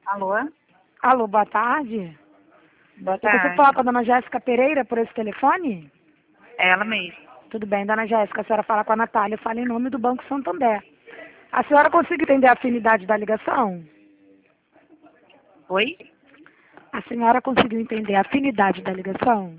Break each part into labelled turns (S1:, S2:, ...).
S1: Alô?
S2: Alô, boa tarde.
S1: Boa
S2: Eu consigo
S1: tarde.
S2: falar com a dona Jéssica Pereira por esse telefone?
S1: É ela mesmo.
S2: Tudo bem, dona Jéssica, a senhora fala com a Natália, fala em nome do Banco Santander. A senhora consegue entender a afinidade da ligação?
S1: Oi?
S2: A senhora conseguiu entender a afinidade da ligação?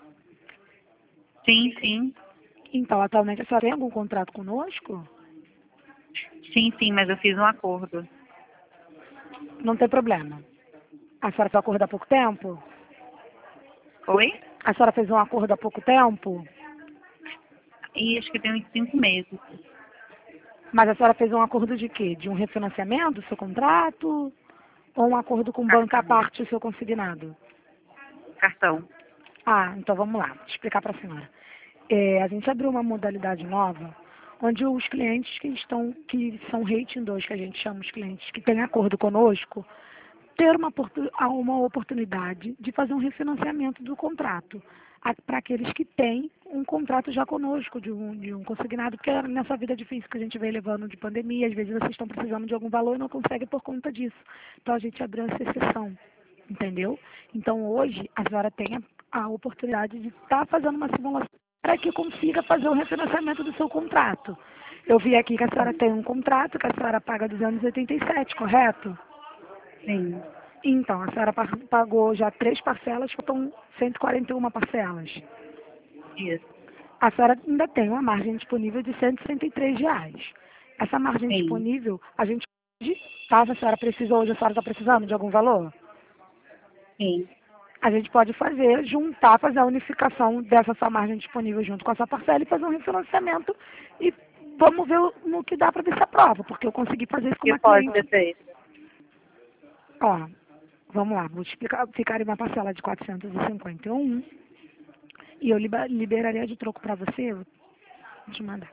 S1: Sim, sim.
S2: Então, atualmente a senhora tem algum contrato conosco?
S1: Sim, sim, mas eu fiz um acordo.
S2: Não tem problema. A senhora fez um acordo há pouco tempo?
S1: Oi?
S2: A senhora fez um acordo há pouco tempo?
S1: E acho que tem uns 5 meses.
S2: Mas a senhora fez um acordo de quê? De um refinanciamento do seu contrato? Ou um acordo com banca à
S1: Cartão.
S2: parte do seu consignado?
S1: Cartão.
S2: Ah, então vamos lá, vou explicar para a senhora. A gente abriu uma modalidade nova, onde os clientes que são rating 2, que a gente chama os clientes que têm acordo conosco, ter uma oportunidade de fazer um refinanciamento do contrato para aqueles que têm um contrato já conosco, de um consignado, porque nessa vida difícil que a gente vem levando de pandemia, às vezes vocês estão precisando de algum valor e não conseguem por conta disso. Então a gente abriu essa exceção, entendeu? Então hoje a senhora tem a oportunidade de estar fazendo uma simulação para que consiga fazer o refinanciamento do seu contrato. Eu vi aqui que a senhora tem um contrato, que a senhora paga 287, correto?
S1: Sim.
S2: Então, a senhora pagou já 3 parcelas, faltam 141 parcelas.
S1: Isso.
S2: A senhora ainda tem uma margem disponível de R$ 163. Essa margem
S1: Sim.
S2: disponível, a gente pode, caso a senhora precise hoje, a senhora está precisando de algum valor,
S1: Sim.
S2: a gente pode fazer a unificação dessa sua margem disponível junto com a sua parcela e fazer um refinanciamento e vamos ver no que dá para ver se aprova, porque eu consegui fazer isso
S1: O
S2: com
S1: que
S2: uma
S1: pode
S2: cliente.
S1: ser feito?
S2: Ó, vamos lá, vou te explicar, ficaria uma parcela de 451 e eu liberaria de troco para você, vou te mandar.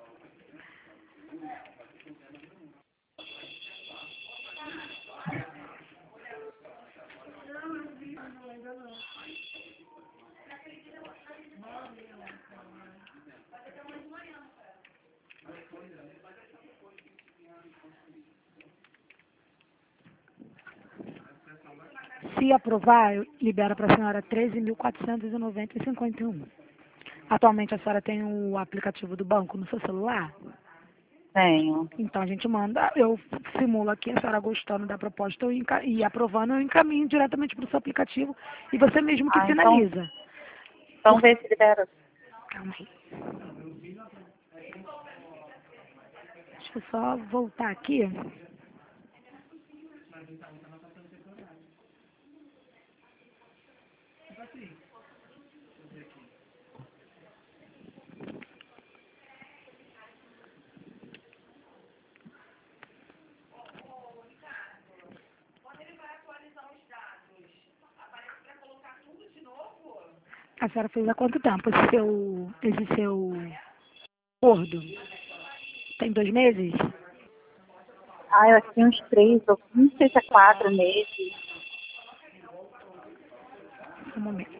S2: Se aprovar, eu libero para a senhora 13.490,51. Atualmente a senhora tem o aplicativo do banco no seu celular?
S1: Tenho.
S2: Então a gente manda, eu simulo aqui, a senhora gostando da proposta e aprovando, eu encaminho diretamente para o seu aplicativo e você mesmo que
S1: Ah, então,
S2: finaliza.
S1: então vê se libera.
S2: Calma aí. Deixa eu só voltar aqui. A senhora fez há quanto tempo esse seu acordo? Tem 2 meses?
S1: Ah, eu acho que tem uns 3, ou não sei se é 4 meses.
S2: Um momento.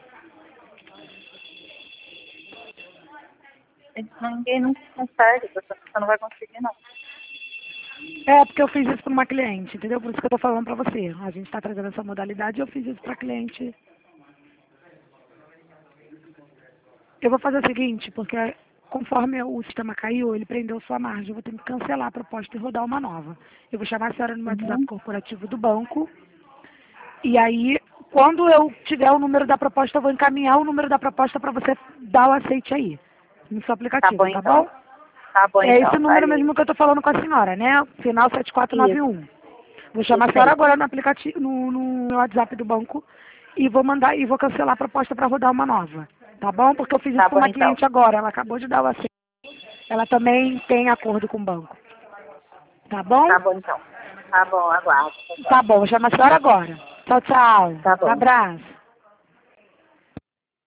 S1: Ninguém não consegue, você não vai conseguir, não.
S2: É, porque eu fiz isso para uma cliente, entendeu? Por isso que eu tô falando para você. A gente está trazendo essa modalidade e eu fiz isso para cliente. Eu vou fazer o seguinte, porque conforme o sistema caiu, ele prendeu sua margem. Eu vou ter que cancelar a proposta e rodar uma nova. Eu vou chamar a senhora no WhatsApp
S1: Uhum.
S2: corporativo do banco. E aí, quando eu tiver o número da proposta, eu vou encaminhar o número da proposta para você dar o aceite aí, no seu
S1: Tá bom,
S2: aplicativo, tá bom?
S1: então. Tá bom,
S2: É esse
S1: então.
S2: número
S1: Valeu.
S2: mesmo que eu tô falando com a senhora, né? Final
S1: Isso.
S2: 7491. Vou chamar a
S1: Isso
S2: senhora
S1: mesmo.
S2: agora no aplicativo, no WhatsApp do banco e vou mandar e vou cancelar a proposta para rodar uma nova. Tá bom? Porque eu fiz isso
S1: Tá
S2: para
S1: bom,
S2: uma
S1: então.
S2: cliente agora, ela acabou de dar o aceite. Ela também tem acordo com o banco. Tá bom?
S1: Tá bom, então. Tá bom, aguardo.
S2: Tá bom, vou chamar a senhora agora. Tchau, tchau.
S1: Tá bom.
S2: Abraço.